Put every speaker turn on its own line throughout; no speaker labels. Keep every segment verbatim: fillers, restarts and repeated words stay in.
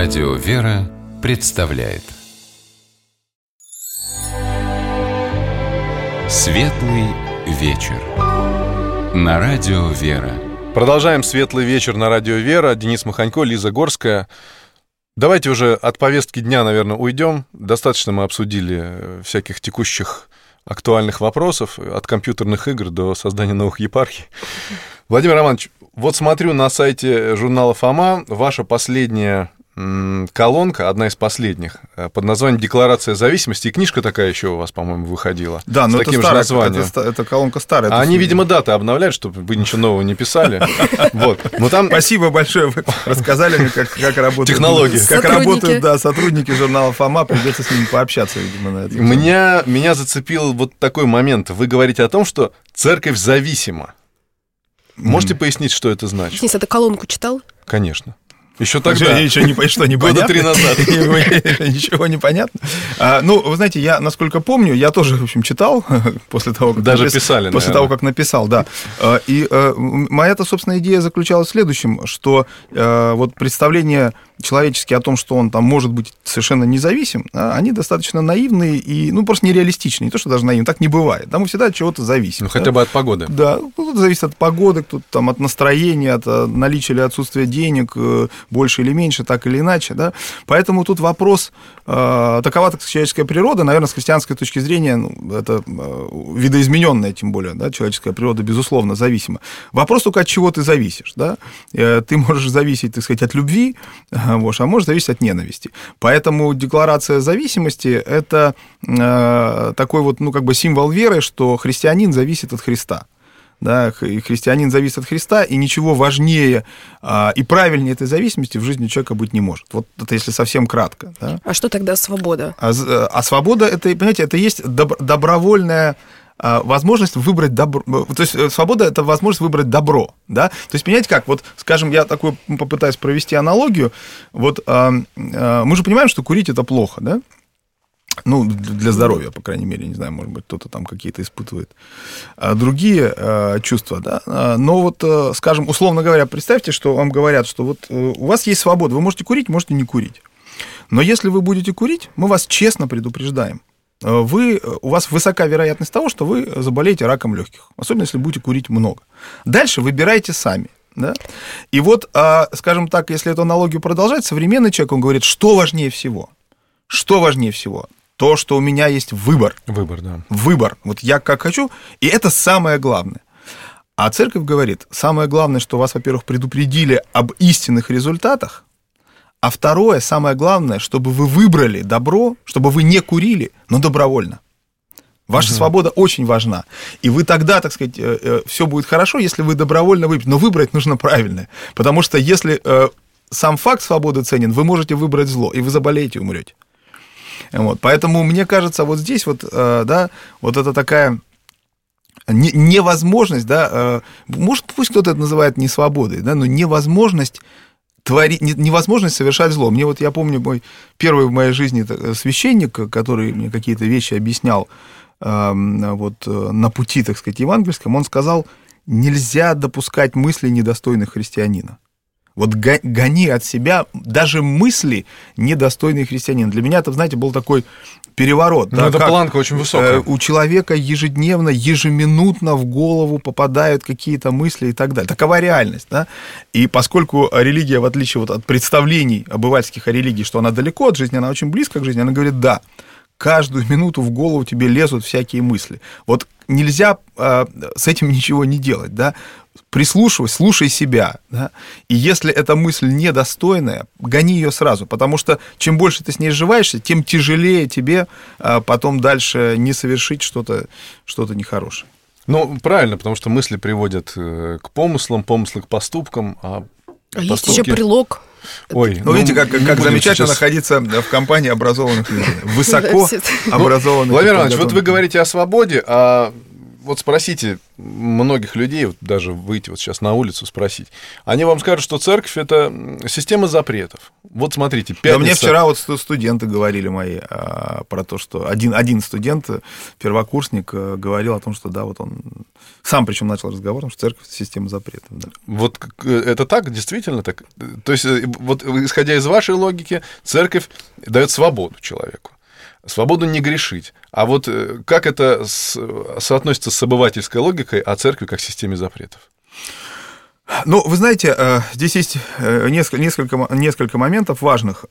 Радио «Вера» представляет Светлый вечер на Радио «Вера».
Продолжаем «Светлый вечер» на Радио «Вера». Денис Маханько, Лиза Горская. Давайте уже от повестки дня, наверное, уйдем. Достаточно мы обсудили всяких текущих актуальных вопросов, от компьютерных игр до создания новых епархий. Владимир Романович, вот смотрю на сайте журнала «Фома», ваша последняя колонка, одна из последних, под названием «Декларация зависимости», и книжка такая еще у вас, по-моему, выходила.
Да, но
с
это
таким
старая,
же названием.
Это, это колонка старая.
А они, видимо, даты обновляют, чтобы вы ничего нового не писали. Вот. Но там...
Спасибо большое, вы рассказали мне, как, как работают
технологии.
Как работают, да, сотрудники журнала «Фома», придется с ними пообщаться, видимо, на это.
Меня, меня зацепил вот такой момент. Вы говорите о том, что церковь зависима. Можете mm. пояснить, что это значит?
Денис, а ты колонку читал?
Конечно. Еще тогда.
Еще не, что, не
года три назад.
Ничего не понятно. А, ну, вы знаете, я, насколько помню, я тоже, в общем, читал после того, как...
Даже
напис...
писали,
После
наверное.
того, как написал, да. И а, моя-то, собственно, идея заключалась в следующем, что а, вот представление человеческие о том, что он там может быть совершенно независим, они достаточно наивные и, ну, просто нереалистичные. Не то, что даже наивные, так не бывает. Там мы всегда от чего-то зависим.
Ну,
да?
хотя бы от погоды.
Да, кто-то зависит от погоды, кто-то там от настроения, от наличия или отсутствия денег, больше или меньше, так или иначе, да. Поэтому тут вопрос, э, такова так, человеческая природа, наверное, с христианской точки зрения, ну, это э, видоизмененная, тем более, да, человеческая природа, безусловно, зависима. Вопрос только, от чего ты зависишь, да. Э, ты можешь зависеть, так сказать, от любви, а можешь зависеть от ненависти. Поэтому декларация зависимости – это э, такой вот, ну, как бы символ веры, что христианин зависит от Христа. Да, и христианин зависит от Христа, и ничего важнее а, и правильнее этой зависимости в жизни человека быть не может. Вот это если совсем кратко. Да.
А что тогда свобода?
А, а свобода, это, понимаете, это есть доб- добровольная возможность выбрать добро. То есть свобода – это возможность выбрать добро. Да? То есть, понимаете как? Вот, скажем, я такую попытаюсь провести аналогию. Вот а, а, мы же понимаем, что курить – это плохо, да? Ну, для здоровья, по крайней мере, не знаю, может быть, кто-то там какие-то испытывает а другие а, чувства, да. Но вот, скажем, условно говоря, представьте, что вам говорят, что вот у вас есть свобода, вы можете курить, можете не курить. Но если вы будете курить, мы вас честно предупреждаем. Вы, у вас высока вероятность того, что вы заболеете раком легких, особенно если будете курить много. Дальше выбирайте сами. Да? И вот, скажем так, если эту аналогию продолжать, современный человек, он говорит, что важнее всего? Что важнее всего? То, что у меня есть выбор.
Выбор, да.
Выбор. Вот я как хочу, и это самое главное. А церковь говорит, самое главное, что вас, во-первых, предупредили об истинных результатах, а второе, самое главное, чтобы вы выбрали добро, чтобы вы не курили, но добровольно. Ваша угу. свобода очень важна. И вы тогда, так сказать, все будет хорошо, если вы добровольно выберете. Но выбрать нужно правильное. Потому что если сам факт свободы ценен, вы можете выбрать зло, и вы заболеете и умрете. Вот, поэтому, мне кажется, вот здесь вот, э, да, вот это такая не, невозможность, да, э, может, пусть кто-то это называет несвободой, да, но невозможность творить, не, невозможность совершать зло. Мне вот, я помню, мой первый в моей жизни священник, который мне какие-то вещи объяснял э, вот, на пути, так сказать, евангельском, он сказал, нельзя допускать мысли недостойных христианина. Вот гони от себя даже мысли, недостойные христианина. Для меня это, знаете, был такой переворот.
Ну,
да,
эта планка очень высокая.
У человека ежедневно, ежеминутно в голову попадают какие-то мысли и так далее. Такова реальность. Да? И поскольку религия, в отличие вот от представлений обывательских о религии, что она далеко от жизни, она очень близко к жизни, она говорит, да, каждую минуту в голову тебе лезут всякие мысли. Вот нельзя э, с этим ничего не делать, да, прислушивайся, слушай себя, да, и если эта мысль недостойная, гони ее сразу, потому что чем больше ты с ней сживаешься, тем тяжелее тебе э, потом дальше не совершить что-то, что-то нехорошее.
Ну, правильно, потому что мысли приводят к помыслам, помыслы к поступкам, а,
а
поступки...
есть еще прилог.
Ой,
ну, ну, видите, как, как замечательно
сейчас...
находиться в компании образованных людей. Высоко образованных.
Владимир Иванович, вот вы говорите о свободе, а вот спросите многих людей, вот даже выйти вот сейчас на улицу спросить, они вам скажут, что церковь — это система запретов. Вот смотрите, пятница...
Да мне вчера вот студенты говорили мои а, про то, что один, один студент, первокурсник, говорил о том, что да, вот он сам причем начал разговор, что церковь — это система запретов. Да.
Вот это так, действительно так? То есть, вот исходя из вашей логики, церковь дает свободу человеку. Свободу не грешить. А вот как это с, соотносится с обывательской логикой о церкви как системе запретов?
Ну, вы знаете, здесь есть несколько, несколько, несколько моментов важных.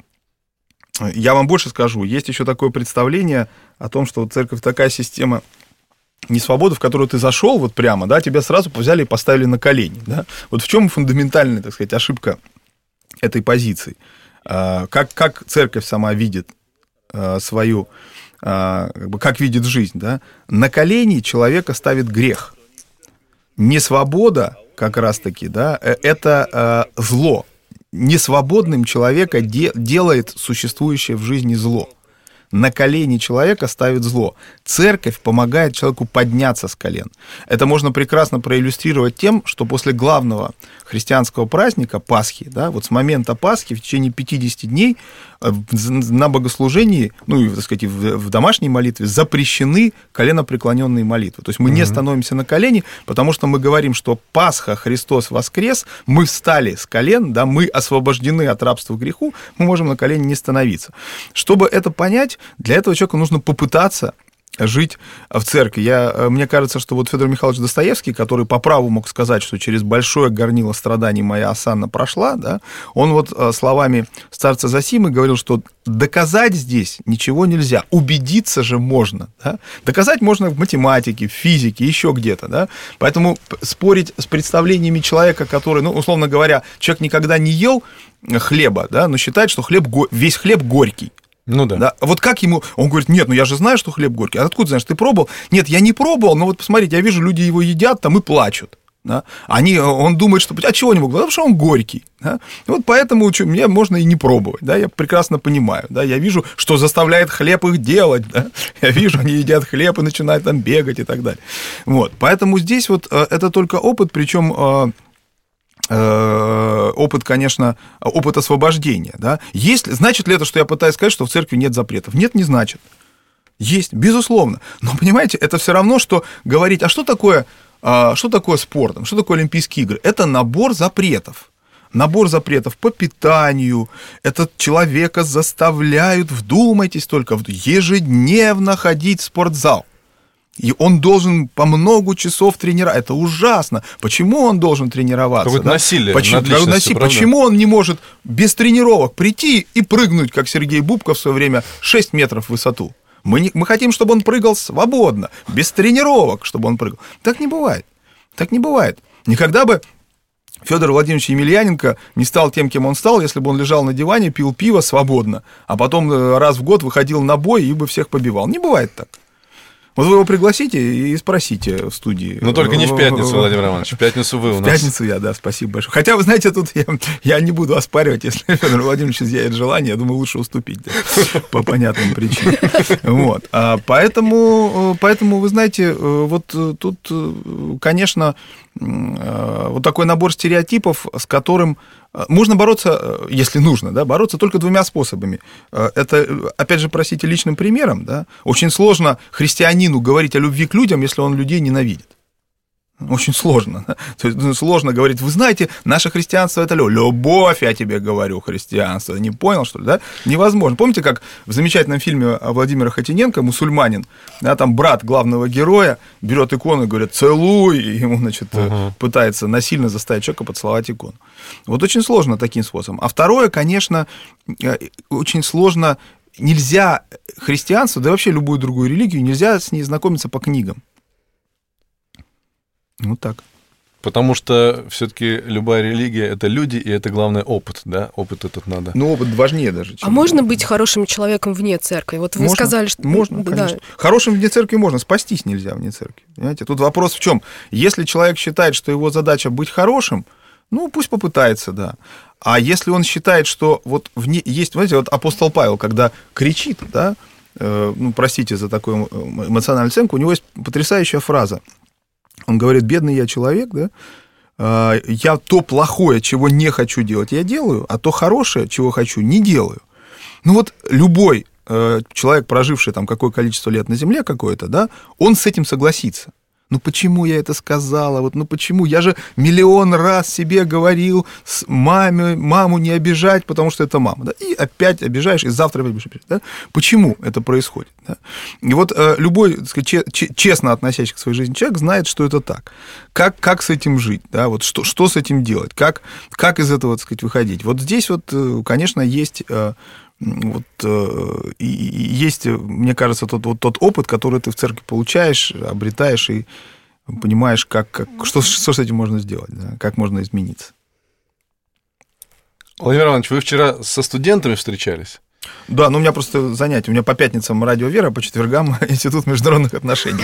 Я вам больше скажу. Есть еще такое представление о том, что церковь такая система не свободы, в которую ты зашел вот прямо, да, тебя сразу взяли и поставили на колени. Да? Вот в чем фундаментальная, так сказать, ошибка этой позиции? Как, как церковь сама видит свою, как бы, как видит жизнь, да? На колени человека ставит грех. Не свобода, как раз-таки, да, это зло. Несвободным человека де- делает существующее в жизни зло. На колени человека ставит зло. Церковь помогает человеку подняться с колен. Это можно прекрасно проиллюстрировать тем, что после главного христианского праздника Пасхи, да, вот с момента Пасхи в течение пятидесяти дней на богослужении, ну, и, так сказать, в домашней молитве запрещены коленопреклоненные молитвы. То есть мы mm-hmm. не становимся на колени, потому что мы говорим, что Пасха, Христос воскрес, мы встали с колен, да, мы освобождены от рабства к греху, мы можем на колени не становиться. Чтобы это понять, для этого человеку нужно попытаться жить в церкви. Я, мне кажется, что вот Федор Михайлович Достоевский, который по праву мог сказать, что через большое горнило страданий моя осанна прошла, да, он вот словами старца Зосимы говорил, что доказать здесь ничего нельзя, убедиться же можно. Да? Доказать можно в математике, в физике, еще где-то. Да? Поэтому спорить с представлениями человека, который, ну, условно говоря, человек никогда не ел хлеба, да, но считает, что хлеб, весь хлеб горький.
Ну да.
да. Вот как ему... Он говорит, нет, ну я же знаю, что хлеб горький. А откуда знаешь, ты пробовал? Нет, я не пробовал, но вот посмотрите, я вижу, люди его едят там и плачут. Да? Они, он думает, что... А чего не могут? Потому что он горький. Да? И вот поэтому что, мне можно и не пробовать. Да? Я прекрасно понимаю. Да? Я вижу, что заставляет хлеб их делать. Да? Я вижу, они едят хлеб и начинают там бегать и так далее. Вот. Поэтому здесь вот это только опыт, причем... опыт, конечно, опыт освобождения. Да? Есть, значит ли это, что я пытаюсь сказать, что в церкви нет запретов? Нет, не значит. Есть, безусловно. Но, понимаете, это все равно, что говорить, а что такое, что такое спорт, что такое Олимпийские игры? Это набор запретов. Набор запретов по питанию. Этот человека заставляют, вдумайтесь только, ежедневно ходить в спортзал. И он должен по много часов тренироваться. Это ужасно. Почему он должен тренироваться?
Какое-то
да?
насилие
Почему,
над личностью,
насилие. Почему он не может без тренировок прийти и прыгнуть, как Сергей Бубка в свое время, шесть метров в высоту? Мы, не, мы хотим, чтобы он прыгал свободно, без тренировок, чтобы он прыгал. Так не бывает. Так не бывает. Никогда бы Федор Владимирович Емельяненко не стал тем, кем он стал, если бы он лежал на диване, пил пиво свободно, а потом раз в год выходил на бой и бы всех побивал. Не бывает так. Вот вы его пригласите и спросите в студии.
Но только не в пятницу, Владимир Романович. В пятницу вы у нас.
В пятницу я, да, спасибо большое. Хотя, вы знаете, тут я, я не буду оспаривать, если Федор Владимирович изъявит желание, я думаю, лучше уступить, да, по понятным причинам. Вот. А поэтому, поэтому, вы знаете, вот тут, конечно, вот такой набор стереотипов, с которым можно бороться, если нужно, да, бороться только двумя способами. Это, опять же, простите, личным примером. Да? Очень сложно христианину говорить о любви к людям, если он людей ненавидит. Очень сложно. Да? То есть, сложно говорить, вы знаете, наше христианство — это любовь, я тебе говорю, христианство. Не понял, что ли? Да? Невозможно. Помните, как в замечательном фильме Владимира Хотиненко «Мусульманин», да, там брат главного героя берет икону и говорит «целуй», и ему, значит, uh-huh. пытается насильно заставить человека поцеловать икону. Вот очень сложно таким способом. А второе, конечно, очень сложно, нельзя христианство, да и вообще любую другую религию, нельзя с ней знакомиться по книгам. Вот так.
Потому что все-таки любая религия — это люди, и это, главное, опыт, да? Опыт этот надо.
Ну, опыт важнее даже.
А можно быть хорошим человеком вне церкви? Вот вы
можно,
сказали, что...
Можно, да, конечно. Да. Хорошим вне церкви можно, спастись нельзя вне церкви. Понимаете? Тут вопрос в чем? Если человек считает, что его задача быть хорошим, ну, пусть попытается, да. А если он считает, что вот вне... есть, знаете, вот апостол Павел, когда кричит, да, ну, простите за такую эмоциональную оценку, у него есть потрясающая фраза. Он говорит: бедный я человек, да, я то плохое, чего не хочу делать, я делаю, а то хорошее, чего хочу, не делаю. Ну вот любой человек, проживший там какое количество лет на Земле какое-то, да, он с этим согласится. Ну почему я это сказала? Вот, ну почему? Я же миллион раз себе говорил с маме, маму не обижать, потому что это мама. Да? И опять обижаешь, и завтра опять обижаешь. Да? Почему это происходит? Да? И вот э, любой, так сказать, честно относящийся к своей жизни человек знает, что это так. Как, как с этим жить? Да? Вот что, что с этим делать? Как, как из этого, так сказать, выходить? Вот здесь вот, конечно, есть... Э, Вот, э, и, и есть, мне кажется, тот, вот, тот опыт, который ты в церкви получаешь, обретаешь и понимаешь, как, как, что, что с этим можно сделать, да, как можно измениться.
Владимир Иванович, вы вчера со студентами встречались?
Да, ну у меня просто занятия. У меня по пятницам радио «Вера», по четвергам Институт международных отношений.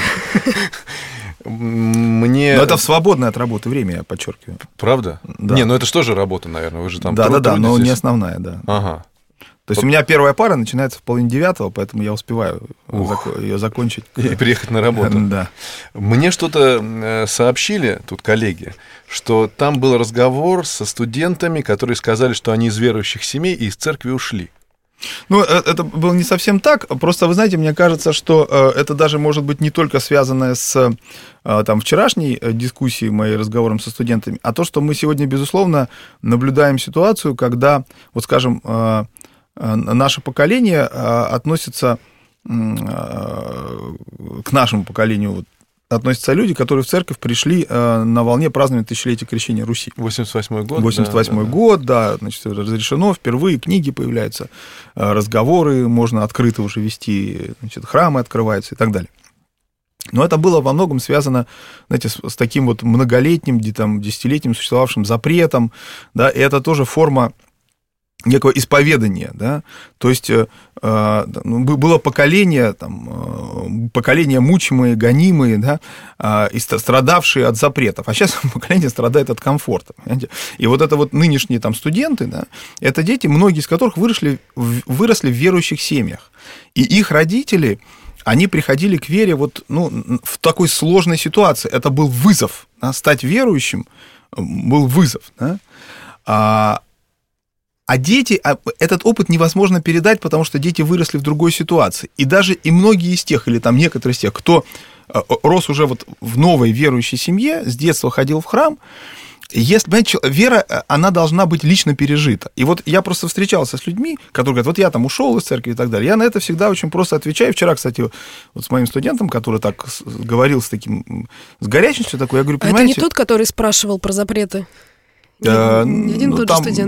Мне...
Но это в свободное от работы время, я подчеркиваю.
Правда?
Да.
Не, ну это же тоже работа, наверное, вы же там
Да, да, да, но
трудитесь.
не основная, да.
Ага.
То есть у меня первая пара начинается в половине девятого, поэтому я успеваю
Ух.
ее закончить.
И приехать на работу.
Да.
Мне что-то сообщили, тут коллеги, что там был разговор со студентами, которые сказали, что они из верующих семей и из церкви ушли.
Ну, это было не совсем так. Просто, вы знаете, мне кажется, что это даже может быть не только связано с там, вчерашней дискуссией моей, разговором со студентами, а то, что мы сегодня, безусловно, наблюдаем ситуацию, когда, вот скажем, наше поколение относится к нашему поколению, относятся люди, которые в церковь пришли на волне празднования тысячелетия крещения Руси.
восемьдесят восьмой год.
восемьдесят восьмой да, год, да, да, значит, разрешено, впервые книги появляются, разговоры можно открыто уже вести, значит, храмы открываются и так далее. Но это было во многом связано, знаете, с, с таким вот многолетним, там, десятилетним существовавшим запретом, да, и это тоже форма некого исповедания, да, то есть э, было поколение, там, э, поколение мучимые, гонимые, да, э, и страдавшие от запретов, а сейчас поколение страдает от комфорта, понимаете? И вот это вот нынешние там студенты, да, это дети, многие из которых выросли, выросли в верующих семьях, и их родители, они приходили к вере вот, ну, в такой сложной ситуации, это был вызов, да, стать верующим был вызов, да, а А дети, этот опыт невозможно передать, потому что дети выросли в другой ситуации. И даже и многие из тех, или там некоторые из тех, кто рос уже вот в новой верующей семье, с детства ходил в храм, если, понимаете, вера, она должна быть лично пережита. И вот я просто встречался с людьми, которые говорят, вот я там ушел из церкви и так далее. Я на это всегда очень просто отвечаю. Вчера, кстати, вот с моим студентом, который так говорил с таким, с горячностью такой, я говорю, понимаете...
А это не тот, который спрашивал про запреты? Не, не один
ну,
тот
там,
же студент.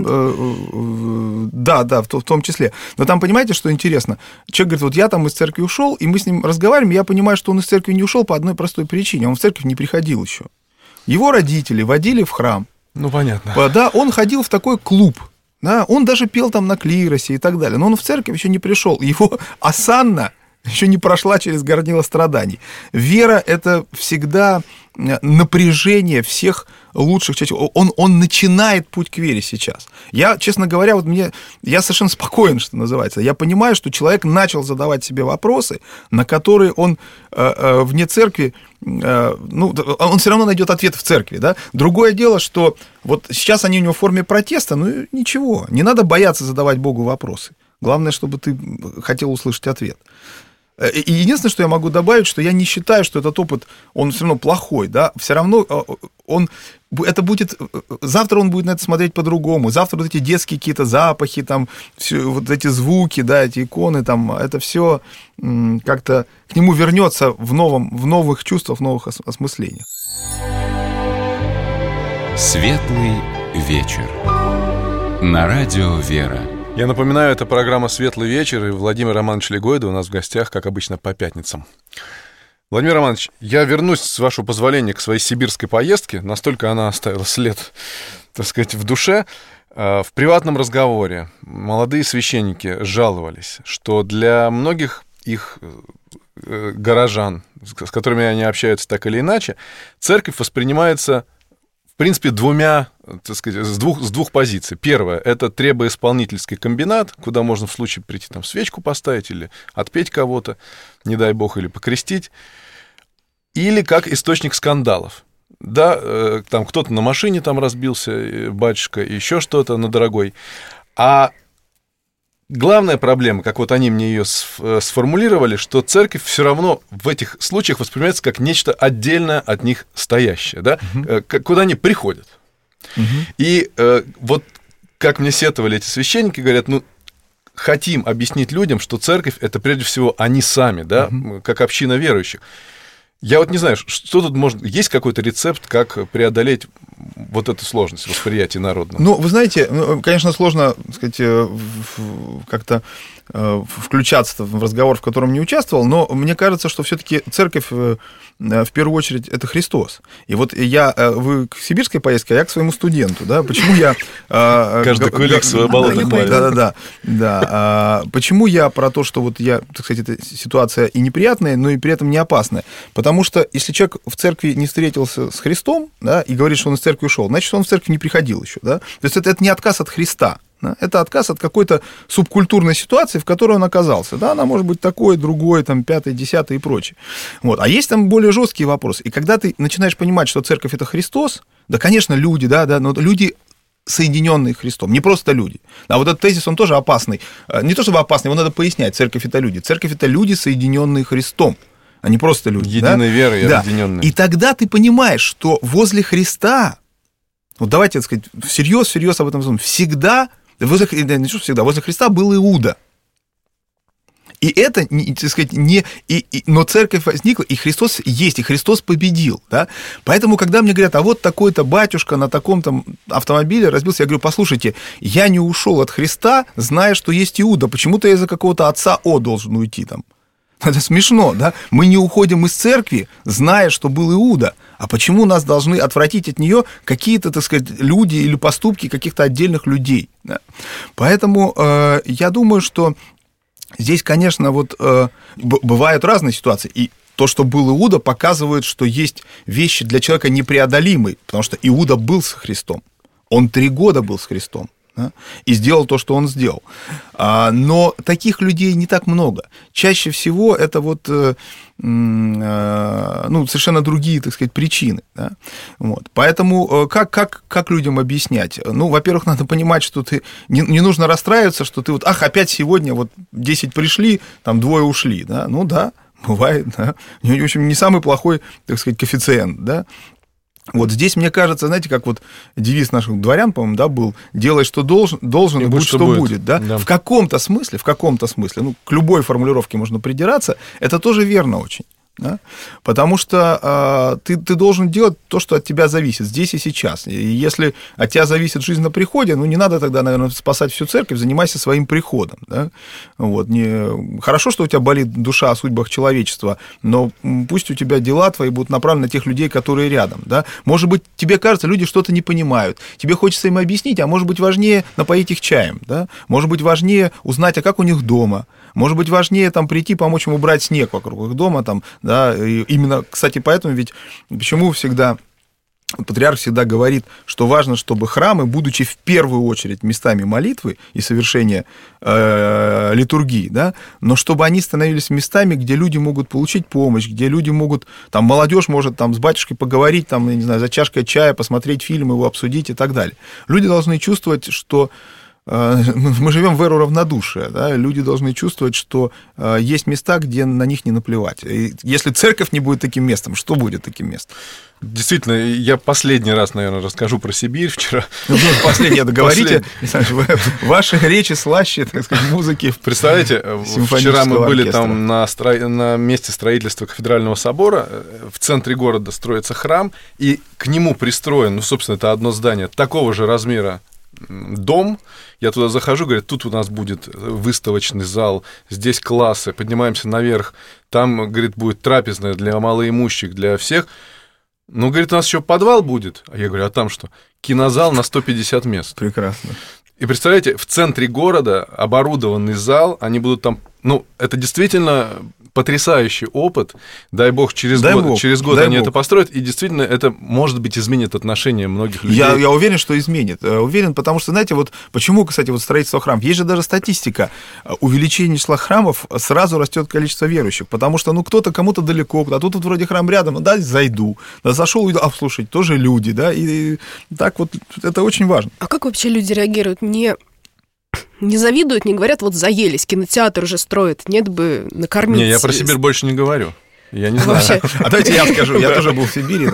Да, да, в, в том числе. Но там, понимаете, что интересно? Человек говорит, вот я там из церкви ушел, и мы с ним разговариваем, и я понимаю, что он из церкви не ушел по одной простой причине. Он в церковь не приходил еще. Его родители водили в храм.
Ну, понятно.
Да, он ходил в такой клуб. Да, он даже пел там на клиросе и так далее. Но он в церковь еще не пришел. Его осанна еще не прошла через горнило страданий. Вера – это всегда напряжение всех лучших частей. Он, он начинает путь к вере сейчас. Я, честно говоря, вот мне, я совершенно спокоен, что называется. Я понимаю, что человек начал задавать себе вопросы, на которые он э, э, вне церкви, э, ну, он все равно найдет ответ в церкви. Да? Другое дело, что вот сейчас они у него в форме протеста, ну ничего, не надо бояться задавать Богу вопросы. Главное, чтобы ты хотел услышать ответ. И единственное, что я могу добавить, что я не считаю, что этот опыт, он все равно плохой, да, все равно он, это будет, завтра он будет на это смотреть по-другому, завтра вот эти детские какие-то запахи, там, все, вот эти звуки, да, эти иконы, там, это все как-то к нему вернется в, новом, в новых чувствах, в новых осмыслениях.
Светлый вечер. На радио «Вера».
Я напоминаю, это программа «Светлый вечер», и Владимир Романович Легойда у нас в гостях, как обычно, по пятницам. Владимир Романович, я вернусь, с вашего позволения, к своей сибирской поездке. Настолько она оставила след, так сказать, в душе. В приватном разговоре молодые священники жаловались, что для многих их горожан, с которыми они общаются так или иначе, церковь воспринимается принципе, двумя, так сказать, с двух, с двух позиций. Первое — это требоисполнительский комбинат, куда можно в случае прийти там свечку поставить или отпеть кого-то, не дай бог, или покрестить. Или как источник скандалов. Да, там кто-то на машине там разбился, батюшка, еще что-то на дорогой. А главная проблема, как вот они мне ее сформулировали, что церковь все равно в этих случаях воспринимается как нечто отдельное от них стоящее, да, угу. Куда они приходят. Угу. И э, вот как мне сетовали эти священники, говорят, ну, хотим объяснить людям, что церковь — это прежде всего они сами, да, угу. как община верующих. Я вот не знаю, что тут может... Есть какой-то рецепт, как преодолеть вот эту сложность восприятия народного?
Ну, вы знаете, конечно, сложно, так сказать, как-то включаться в разговор, в котором не участвовал, но мне кажется, что все-таки церковь в первую очередь это Христос. И вот я, вы к сибирской поездке, а я к своему студенту, да, почему я...
Каждый кулик свое болото хвалит.
Да-да-да, да. Почему я про то, что вот я, так сказать, эта ситуация и неприятная, но и при этом не опасная? Потому что если человек в церкви не встретился с Христом, да, и говорит, что он из церкви ушел, значит, он в церковь не приходил еще, да. То есть это, это не отказ от Христа. Это отказ от какой-то субкультурной ситуации, в которой он оказался. Да, она может быть такой, другой, там, пятый, десятый и прочее. Вот. А есть там более жесткие вопросы. И когда ты начинаешь понимать, что церковь — это Христос, да, конечно, люди, да, да, но люди, соединенные Христом, не просто люди. А вот этот тезис, он тоже опасный. Не то чтобы опасный, его надо пояснять. Церковь — это люди. Церковь — это люди, соединенные Христом, а не просто люди.
Единой
да?
верой и
да.
объединенной.
И тогда ты понимаешь, что возле Христа, вот давайте, так сказать, всерьез, всерьез об этом думаем, всегда... Возле, не что всегда, возле Христа был Иуда. И это, так сказать, не... И, и, но церковь возникла, и Христос есть, и Христос победил. Да? Поэтому, когда мне говорят, а вот такой-то батюшка на таком-то автомобиле разбился, я говорю, послушайте, я не ушел от Христа, зная, что есть Иуда. Почему-то я из-за какого-то отца О должен уйти там. Это смешно, да? Мы не уходим из церкви, зная, что был Иуда. А почему нас должны отвратить от нее какие-то, так сказать, люди или поступки каких-то отдельных людей? Да? Поэтому э, я думаю, что здесь, конечно, вот э, бывают разные ситуации. И то, что был Иуда, показывает, что есть вещи для человека непреодолимые, потому что Иуда был с Христом. Он три года был с Христом. И сделал то, что он сделал. Но таких людей не так много. Чаще всего это вот ну, совершенно другие, так сказать, причины. Да? Вот. Поэтому как, как, как людям объяснять? Ну, во-первых, надо понимать, что ты не, не нужно расстраиваться, что ты вот, ах, опять сегодня вот десять пришли, там двое ушли. Да? Ну да, бывает. Да? В общем, не самый плохой, так сказать, коэффициент, да. Вот здесь, мне кажется, знаете, как вот девиз наших дворян, по-моему, да, был: делай, что должен, должен и, и будь, что будет. будет да? Да. В каком-то смысле, в каком-то смысле, ну, к любой формулировке можно придираться, это тоже верно очень. Да? Потому что э, ты, ты должен делать то, что от тебя зависит здесь и сейчас. И если от тебя зависит жизнь на приходе, ну, не надо тогда, наверное, спасать всю церковь, занимайся своим приходом. Да? Вот. Не... Хорошо, что у тебя болит душа о судьбах человечества, но пусть у тебя дела твои будут направлены на тех людей, которые рядом. Да? Может быть, тебе кажется, люди что-то не понимают, тебе хочется им объяснить, а может быть, важнее напоить их чаем, да? Может быть, важнее узнать, а как у них дома. Может быть, важнее там прийти, помочь им убрать снег вокруг их дома, там, да, и именно, кстати, поэтому ведь, почему всегда, патриарх всегда говорит, что важно, чтобы храмы, будучи в первую очередь местами молитвы и совершения э, литургии, да, но чтобы они становились местами, где люди могут получить помощь, где люди могут, там, молодежь может там с батюшкой поговорить, там, я не знаю, за чашкой чая, посмотреть фильм, его обсудить и так далее. Люди должны чувствовать, что мы живем в эру равнодушия, да? Люди должны чувствовать, что есть места, где на них не наплевать. И если церковь не будет таким местом, что будет таким местом?
Действительно, я последний раз, наверное, расскажу про Сибирь вчера.
Ну, последнее договорите. Ваши речи слаще, так сказать, музыки.
Представляете, вчера мы были там на, стро... на месте строительства кафедрального собора, в центре города строится храм, и к нему пристроен, ну, собственно, это одно здание, такого же размера дом. Я туда захожу, говорят, тут у нас будет выставочный зал, здесь классы, поднимаемся наверх, там, говорит, будет трапезная для малоимущих, для всех. Ну, говорит, у нас еще подвал будет. А я говорю, а там что? Кинозал на сто пятьдесят мест.
Прекрасно.
И представляете, в центре города оборудованный зал, они будут там... Ну, это действительно потрясающий опыт. Дай бог, через
Дай
год,
бог,
через год
дай
они
бог.
это построят, и действительно это, может быть, изменит отношение многих людей.
Я, я уверен, что изменит. Уверен, потому что, знаете, вот почему, кстати, вот строительство храмов, есть же даже статистика, увеличение числа храмов, сразу растет количество верующих, потому что, ну, кто-то кому-то далеко, а тут вот вроде храм рядом, ну, да, зайду, да, зашел, уйду, а, слушайте, тоже люди, да, и, и так вот, это очень важно.
А как вообще люди реагируют? Не, не завидуют, не говорят, вот заелись, кинотеатр уже строят, нет бы накормить.
Не, я про Сибирь больше не говорю. Я не знаю.
Вообще.
А давайте я скажу, я тоже был в Сибири,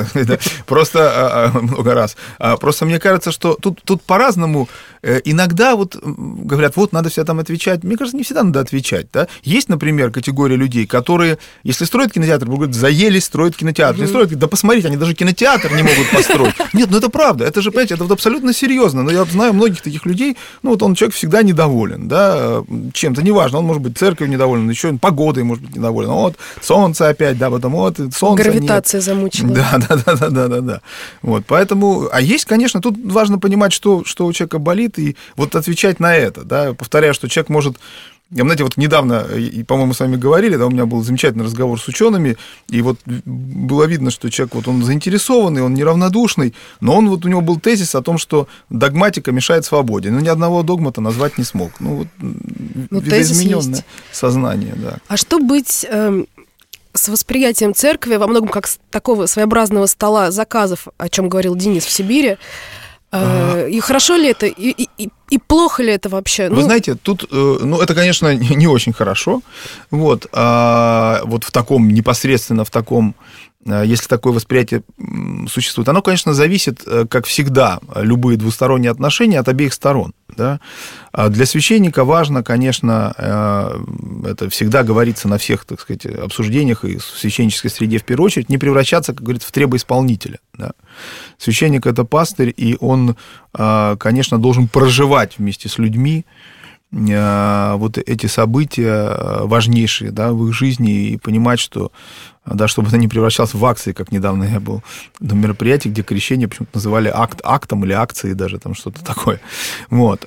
просто много раз. Просто мне кажется, что тут, тут по-разному. Иногда вот говорят, вот надо всегда там отвечать. Мне кажется, не всегда надо отвечать. Да? Есть, например, категория людей, которые, если строят кинотеатр, говорят, заелись, строят кинотеатр. Не строят, да посмотрите, они даже кинотеатр не могут построить. Нет, ну это правда, это же, понимаете, это вот абсолютно серьезно. Но я знаю многих таких людей, ну вот он человек всегда недоволен, да, чем-то, неважно, он может быть церковью недоволен, еще погодой может быть недоволен. Вот солнце опять, да, потом вот солнце
гравитация
нет.
замучила.
Да, да, да, да, да, да, да. Вот, поэтому, а есть, конечно, тут важно понимать, что, что у человека болит, и вот отвечать на это, да, повторяю, что человек может... Я, знаете, вот недавно, и, по-моему, с вами говорили, да, у меня был замечательный разговор с учеными, и вот было видно, что человек, вот он заинтересованный, он неравнодушный, но он, вот у него был тезис о том, что догматика мешает свободе. Ну, ни одного догмата назвать не смог. Ну, вот
ну,
видоизмененное сознание, да.
А что быть... Эм... с восприятием церкви во многом как с такого своеобразного стола заказов, о чем говорил Денис в Сибири. А... И хорошо ли это, и, и, и плохо ли это вообще?
Вы
ну...
знаете, тут, ну, это, конечно, не очень хорошо. Вот, а вот в таком, непосредственно в таком, если такое восприятие существует, оно, конечно, зависит, как всегда, любые двусторонние отношения от обеих сторон. Да? А для священника важно, конечно, это всегда говорится на всех, так сказать, обсуждениях и в священнической среде в первую очередь, не превращаться, как говорится, в требоисполнителя. Да? Священник – это пастырь, и он, конечно, должен проживать вместе с людьми вот эти события важнейшие, да, в их жизни, и понимать, что, да, чтобы это не превращалось в акции, как недавно я был на мероприятии, где крещение почему-то называли акт, актом или акцией даже, там что-то такое. Вот.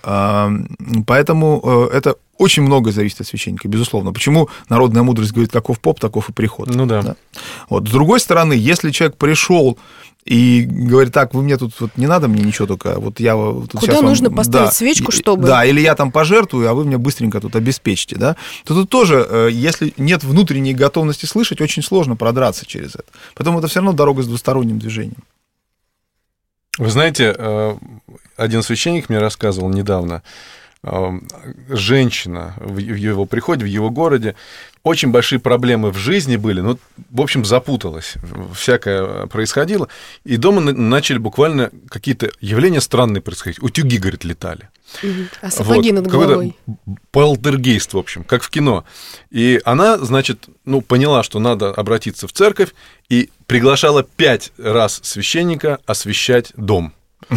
Поэтому это очень многое зависит от священника, безусловно. Почему народная мудрость говорит, каков поп, таков и приход.
Ну да.
Да? Вот. С другой стороны, если человек пришел и говорит, так, вы мне тут вот не надо мне ничего, только вот я тут
куда
сейчас
нужно
вам,
поставить
да,
свечку, чтобы...
Да, или я там пожертвую, а вы мне быстренько тут обеспечите, да, то тут тоже, если нет внутренней готовности слышать, очень сложно продраться через это. Поэтому это все равно дорога с двусторонним движением.
Вы знаете, один священник мне рассказывал недавно, женщина в его приходе, в его городе, очень большие проблемы в жизни были, ну, в общем, запуталась, всякое происходило, и дома начали буквально какие-то явления странные происходить. Утюги, говорит, летали.
А сапоги вот, над головой.
Полтергейст, в общем, как в кино. И она, значит, ну, поняла, что надо обратиться в церковь, и приглашала пять раз священника освещать дом.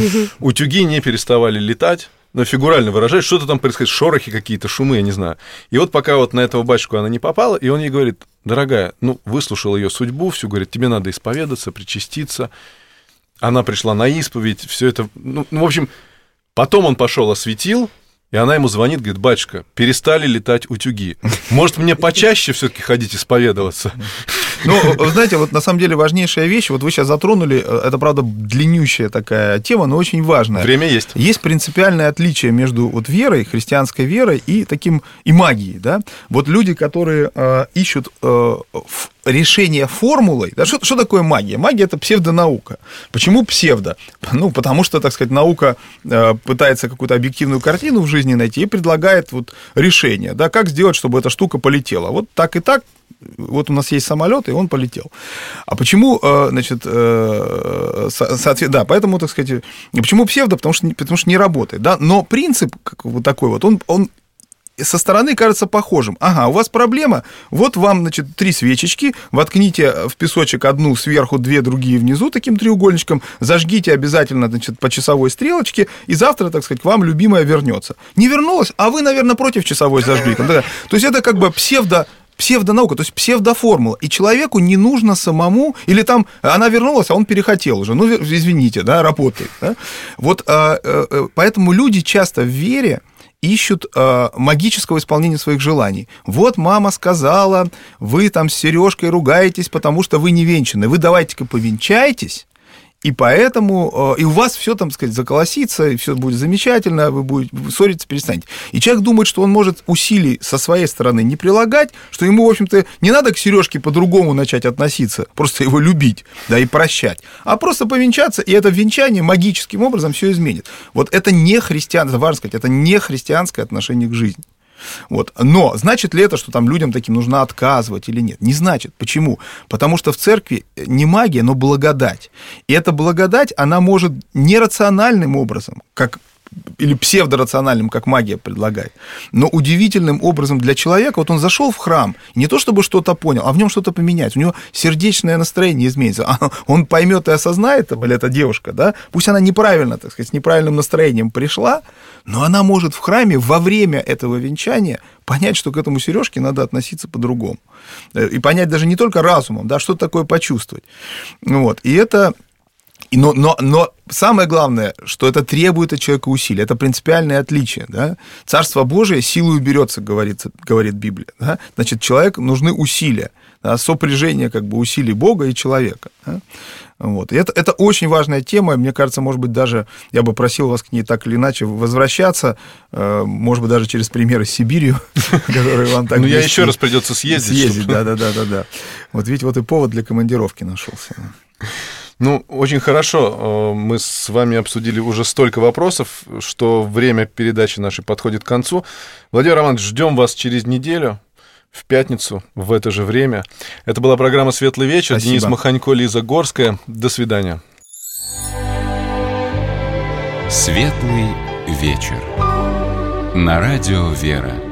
Утюги не переставали летать. Но фигурально выражаясь, что-то там происходит, шорохи какие-то, шумы, я не знаю. И вот пока вот на этого батюшку она не попала, и он ей говорит, дорогая, ну, выслушал ее судьбу, всю, говорит, тебе надо исповедаться, причаститься. Она пришла на исповедь, все это, ну, ну, в общем, потом он пошел осветил, и она ему звонит, говорит, батюшка, перестали летать утюги. Может, мне почаще все-таки ходить исповедоваться?
Ну, вы знаете, вот на самом деле важнейшая вещь, вот вы сейчас затронули, это, правда, длиннющая такая тема, но очень важная.
Время есть.
Есть принципиальное отличие между вот верой, христианской верой и таким, и магией, да. Вот люди, которые э, ищут э, решение формулой, да, что, что такое магия? Магия – это псевдонаука. Почему псевдо? Ну, потому что, так сказать, наука э, пытается какую-то объективную картину в жизни найти и предлагает вот решение, да, как сделать, чтобы эта штука полетела. Вот так и так. Вот у нас есть самолет, и он полетел. А почему, значит, соответственно, да, поэтому, так сказать, почему псевдо? Потому что, потому что не работает, да, но принцип как вот такой вот, он, он со стороны кажется похожим. Ага, у вас проблема, вот вам, значит, три свечечки, воткните в песочек одну сверху, две другие внизу таким треугольничком, зажгите обязательно, значит, по часовой стрелочке, и завтра, так сказать, к вам любимая вернется. Не вернулась, а вы, наверное, против часовой зажгли. То есть это как бы псевдо псевдонаука, то есть псевдоформула. И человеку не нужно самому, или там она вернулась, а он перехотел уже. Ну, извините, да, работает. Да? Вот поэтому люди часто в вере ищут э, магического исполнения своих желаний. Вот мама сказала, вы там с Сережкой ругаетесь, потому что вы не венчаны. Вы давайте-ка повенчайтесь, и поэтому, и у вас все, там, сказать, заколосится, и все будет замечательно, вы будете ссориться, перестанете. И человек думает, что он может усилий со своей стороны не прилагать, что ему, в общем-то, не надо к Сережке по-другому начать относиться, просто его любить, да, и прощать, а просто повенчаться, и это венчание магическим образом все изменит. Вот это не христианское, важно сказать, это не христианское отношение к жизни. Вот. Но значит ли это, что там людям таким нужно отказывать или нет? Не значит. Почему? Потому что в церкви не магия, но благодать. И эта благодать, она может нерациональным образом, как или псевдорациональным, как магия предлагает, но удивительным образом для человека, вот он зашел в храм, не то чтобы что-то понял, а в нем что-то поменяется, у него сердечное настроение изменится, он поймет и осознает, или эта девушка, да, пусть она неправильно, так сказать, с неправильным настроением пришла, но она может в храме во время этого венчания понять, что к этому Сережке надо относиться по-другому, и понять даже не только разумом, да, что такое почувствовать, вот, и это... Но, но, но самое главное, что это требует от человека усилий, это принципиальное отличие. Да? Царство Божие силой берется, говорит, говорит Библия. Да? Значит, человеку нужны усилия, да? Сопряжение как бы, усилий Бога и человека. Да? Вот. И это, это очень важная тема, и мне кажется, может быть, даже я бы просил вас к ней так или иначе возвращаться, может быть, даже через примеры с Сибирью, которые вам так...
Ну, я еще раз придется съездить.
Съездить, да-да-да. Вот видите, вот и повод для командировки нашелся.
Ну, очень хорошо. Мы с вами обсудили уже столько вопросов, что время передачи нашей подходит к концу. Владимир Романович, ждем вас через неделю, в пятницу, в это же время. Это была программа «Светлый вечер».
Спасибо.
Денис Маханько, Лиза Горская. До свидания.
«Светлый вечер» на радио «Вера».